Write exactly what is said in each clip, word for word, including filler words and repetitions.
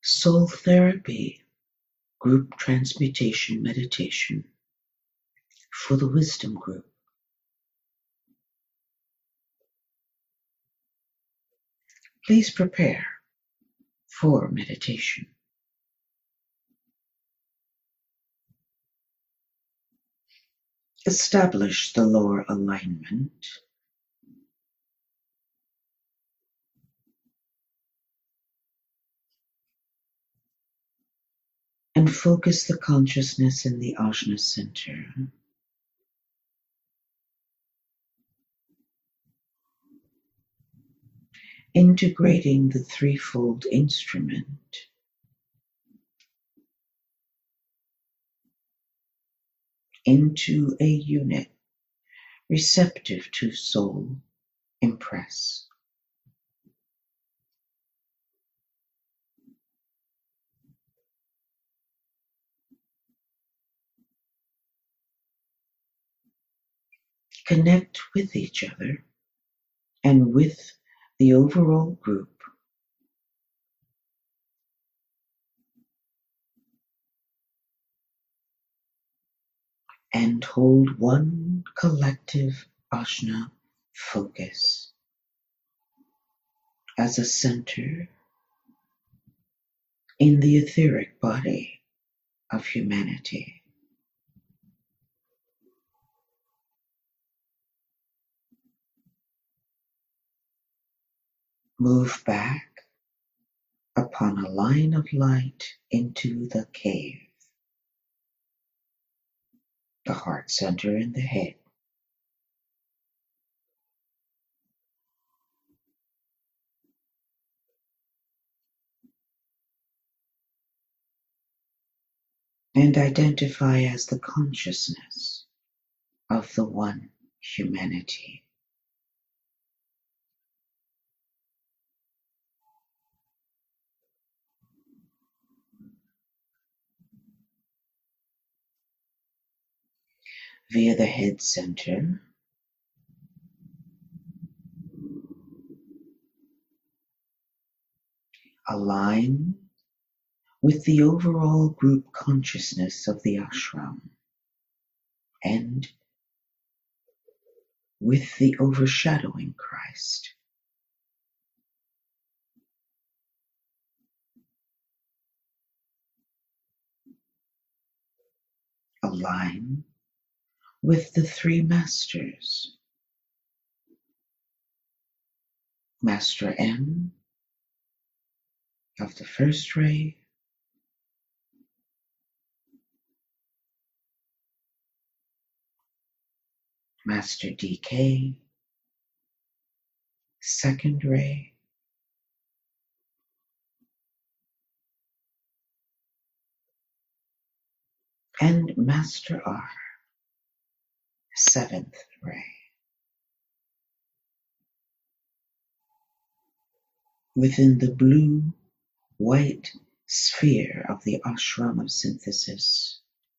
Soul Therapy Group Transmutation Meditation for the Wisdom Group. Please prepare for meditation. Establish the lower alignment. And focus the consciousness in the Ajna center. Integrating the threefold instrument into a unit receptive to soul impress. Connect with each other and with the overall group. And hold one collective Ajna focus as a center in the etheric body of humanity. Move back upon a line of light into the cave, the heart center in the head. And identify as the consciousness of the one humanity. Via the head center, align with the overall group consciousness of the ashram and with the overshadowing Christ. Align with the three masters. Master M of the first ray, Master D K, second ray, and Master R, seventh ray. Within the blue-white sphere of the ashram of synthesis,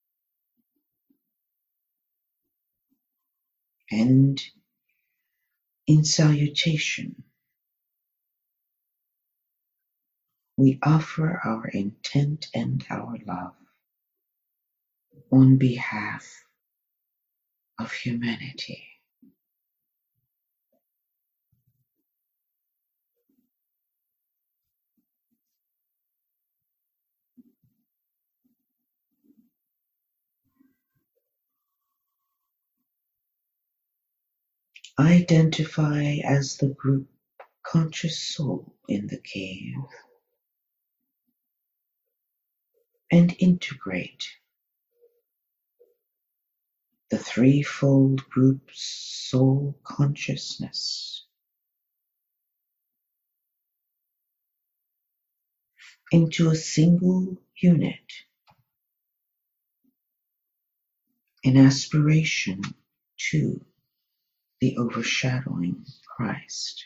and in salutation, we offer our intent and our love on behalf of humanity. Identify as the group conscious soul in the cave and integrate the threefold group's soul consciousness into a single unit in aspiration to the overshadowing Christ.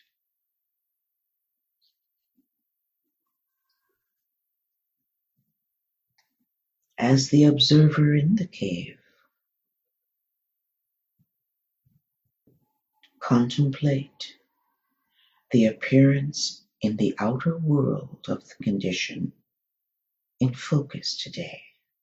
As the observer in the cave, contemplate the appearance in the outer world of the condition in focus today.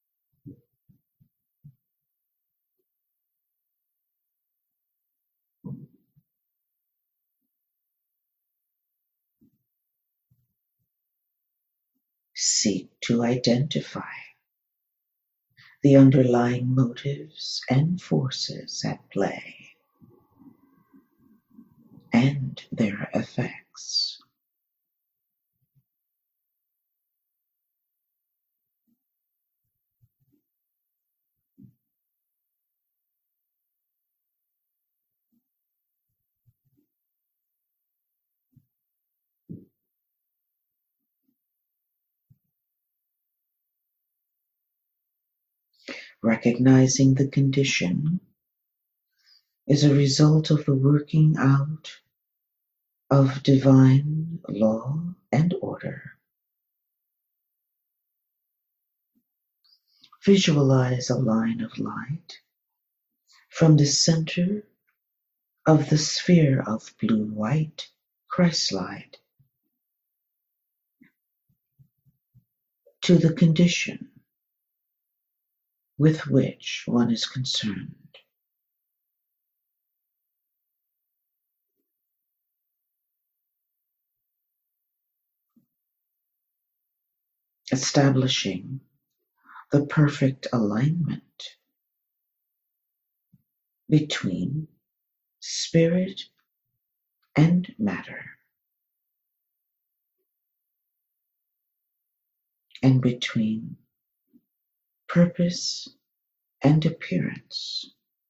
Seek to identify the underlying motives and forces at play and their effects. Recognizing the condition is a result of the working out of divine law and order. Visualize a line of light from the center of the sphere of blue-white Christ-light to the condition with which one is concerned. Establishing the perfect alignment between spirit and matter, and between purpose and appearance.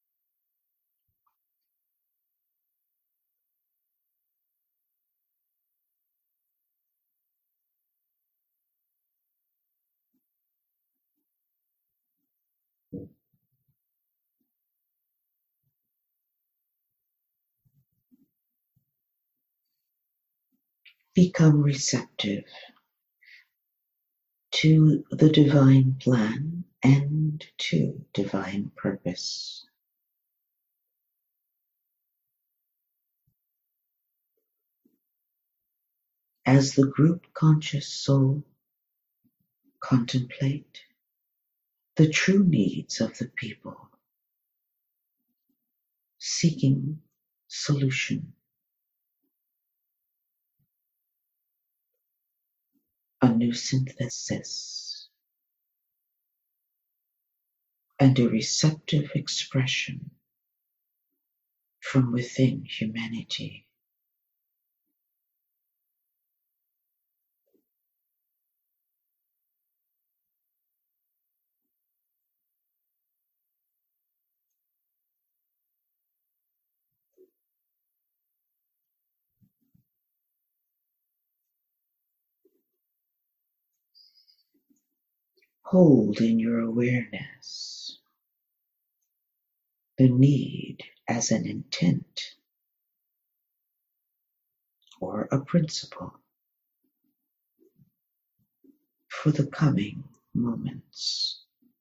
Become receptive to the divine plan and to divine purpose. As the group conscious soul contemplate the true needs of the people, seeking solution, a new synthesis, and a receptive expression from within humanity. Hold in your awareness the need as an intent or a principle for the coming moments.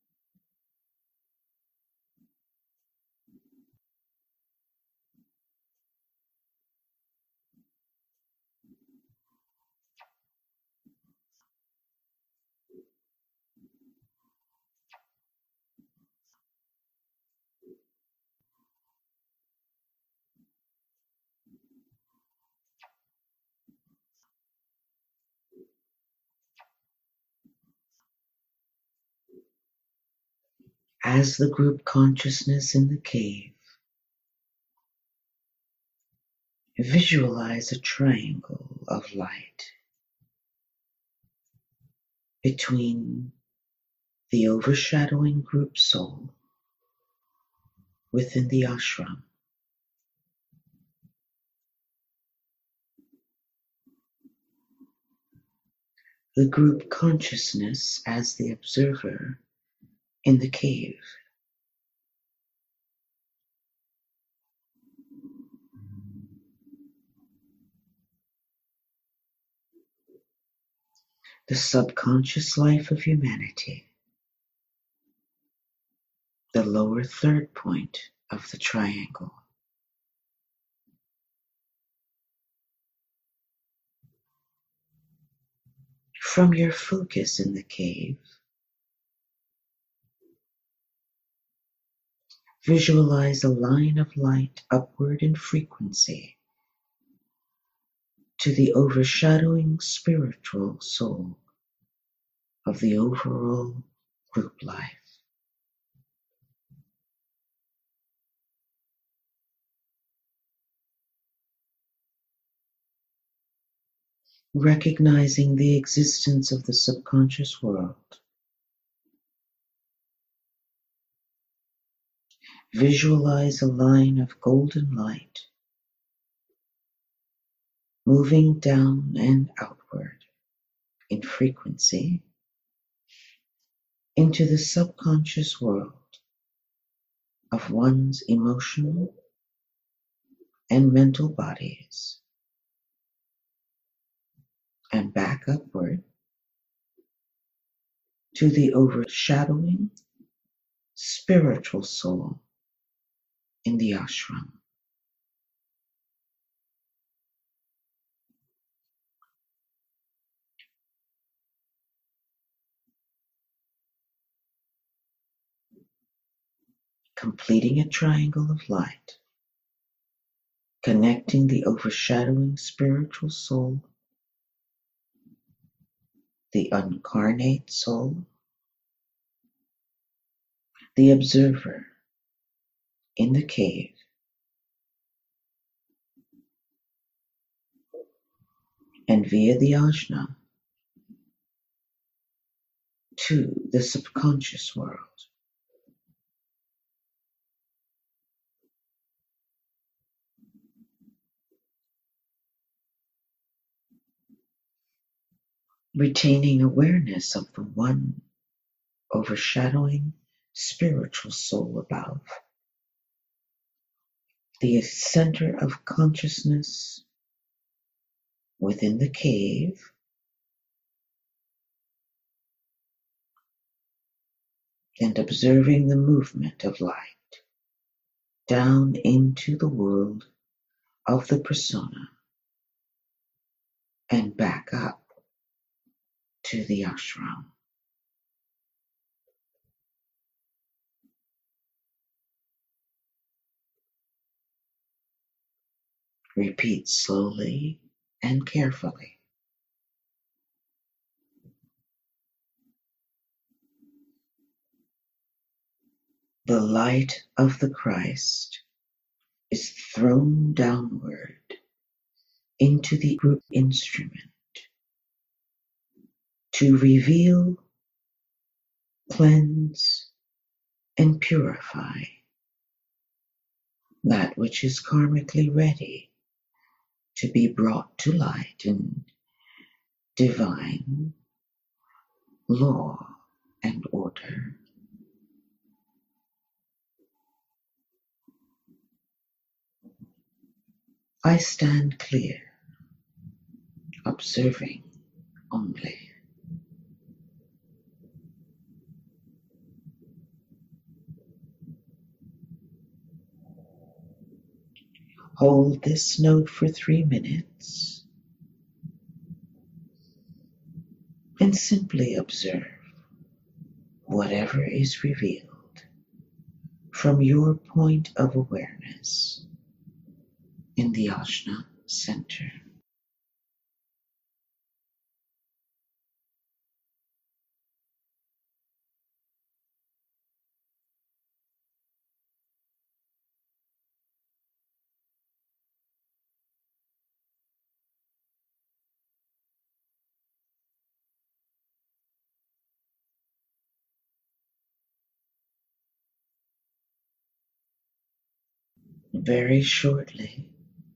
As the group consciousness in the cave, visualize a triangle of light between the overshadowing group soul within the ashram, the group consciousness as the observer in the cave, the subconscious life of humanity, the lower third point of the triangle. From your focus in the cave, visualize a line of light upward in frequency to the overshadowing spiritual soul of the overall group life. Recognizing the existence of the subconscious world, visualize a line of golden light moving down and outward in frequency into the subconscious world of one's emotional and mental bodies, and back upward to the overshadowing spiritual soul in the ashram. Completing a triangle of light, connecting the overshadowing spiritual soul, the incarnate soul, the observer in the cave, and via the ajna to the subconscious world. Retaining awareness of the one overshadowing spiritual soul above, the center of consciousness within the cave, and observing the movement of light down into the world of the persona and back up to the ashram. Repeat slowly and carefully. The light of the Christ is thrown downward into the group instrument to reveal, cleanse, and purify that which is karmically ready to be brought to light in divine law and order. I stand clear, observing only. Hold this note for three minutes and simply observe whatever is revealed from your point of awareness in the Ajna center. Very shortly,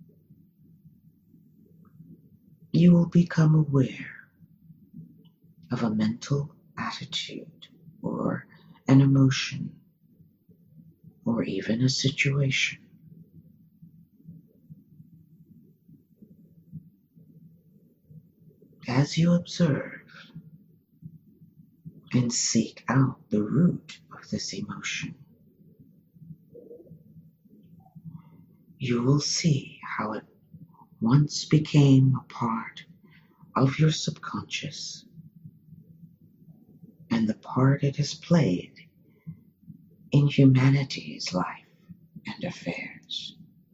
you will become aware of a mental attitude or an emotion or even a situation. As you observe and seek out the root of this emotion, you will see how it once became a part of your subconscious and the part it has played in humanity's life and affairs.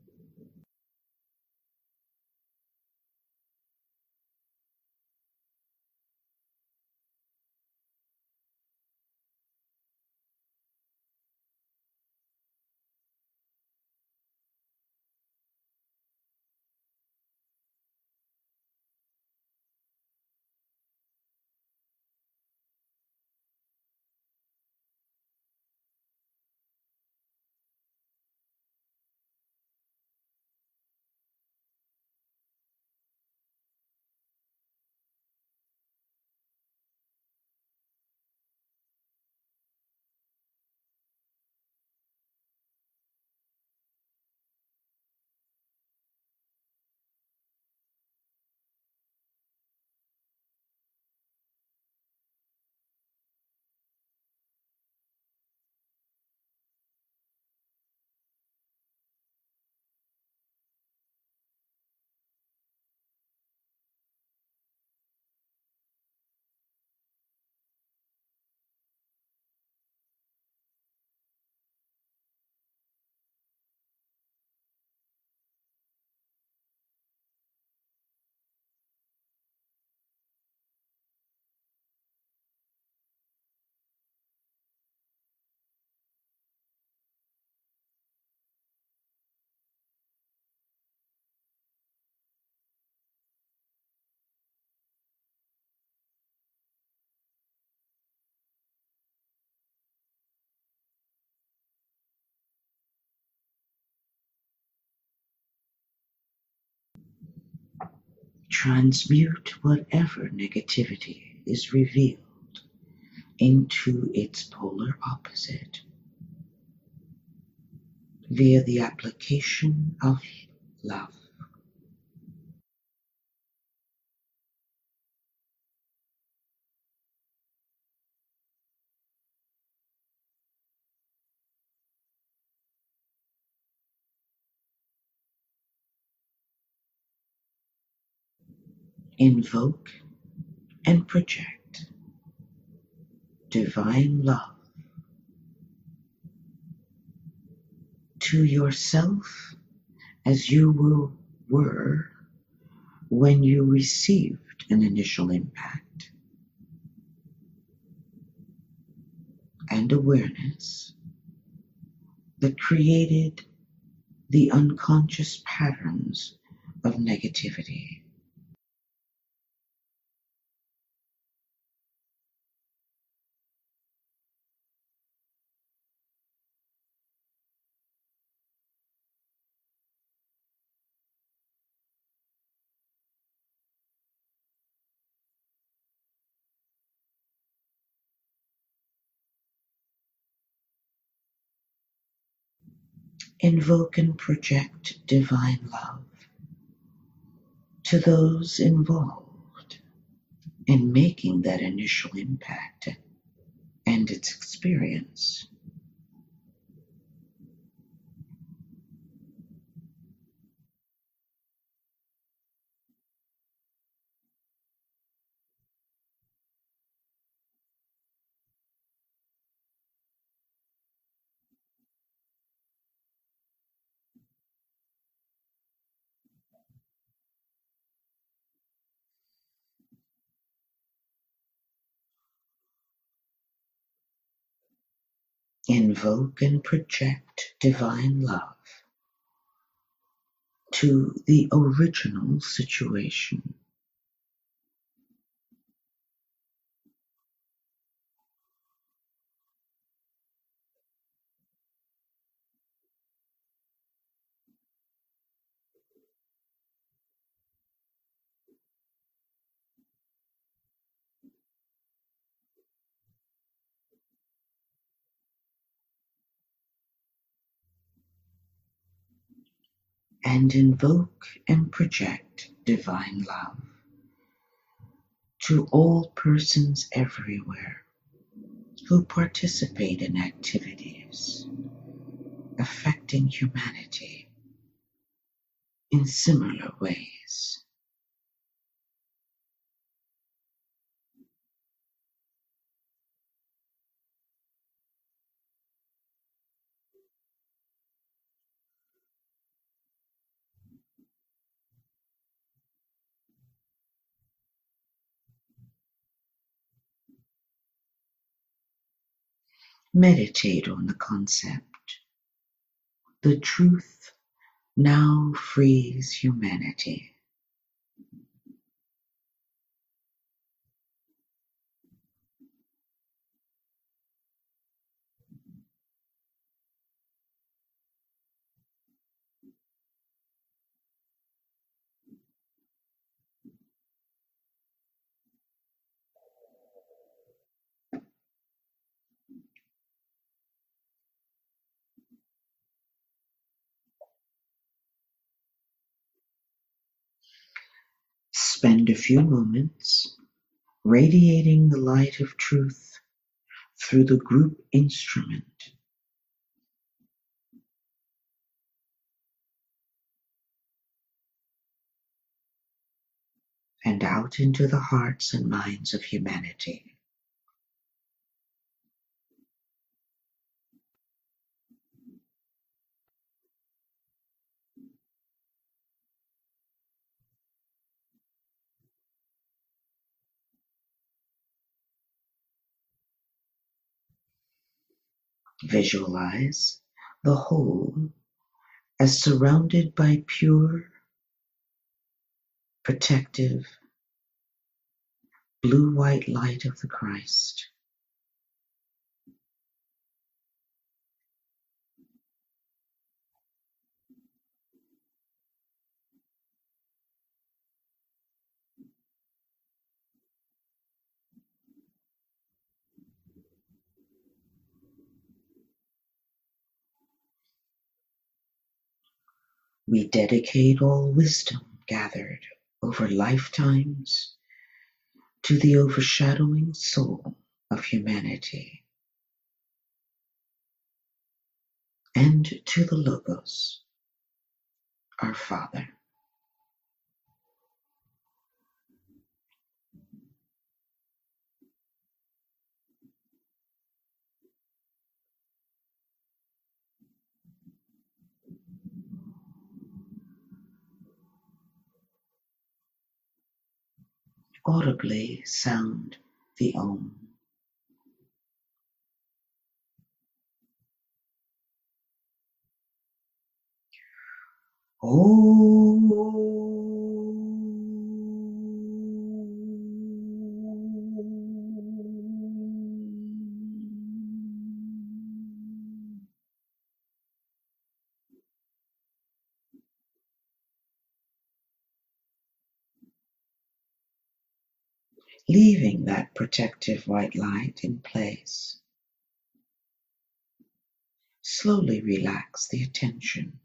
Transmute whatever negativity is revealed into its polar opposite via the application of love. Invoke and project divine love to yourself as you were, were when you received an initial impact, and awareness that created the unconscious patterns of negativity. Invoke and project divine love to those involved in making that initial impact and its experience. Invoke and project divine love to the original situation. And invoke and project divine love to all persons everywhere who participate in activities affecting humanity in similar ways. Meditate on the concept. The truth now frees humanity. Spend a few moments radiating the light of truth through the group instrument. And out into the hearts and minds of humanity. Visualize the whole as surrounded by pure, protective, blue-white light of the Christ. We dedicate all wisdom gathered over lifetimes to the overshadowing soul of humanity and to the Logos, our Father. Audibly sound the Om. Leaving that protective white light in place. Slowly relax the attention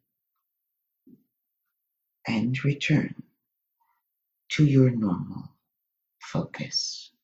and return to your normal focus.